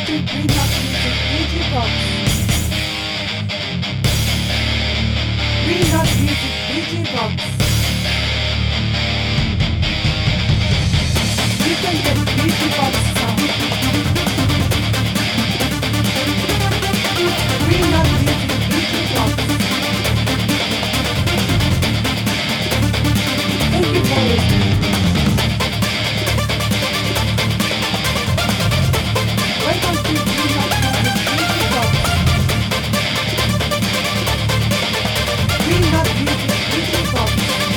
to Green Rock Music DJ Box. Green Rock Music DJ Box. You can get DJ Box sound. Green Rock Music DJ Box. Thank you for listening. Welcome to Green Rock Music DJ Box. Green Rock Music DJ Box.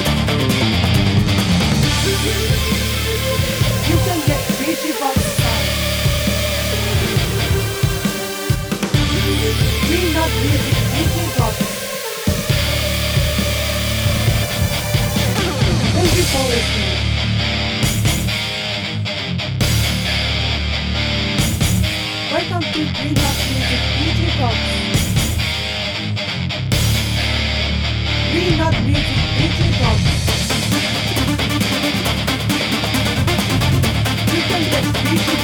You can get DJ Box sound. Green Rock Music DJ Box. Thank you for listening. Welcome to Green Rock Music DJ Box. Green Rock Music DJ Box. You can get DJ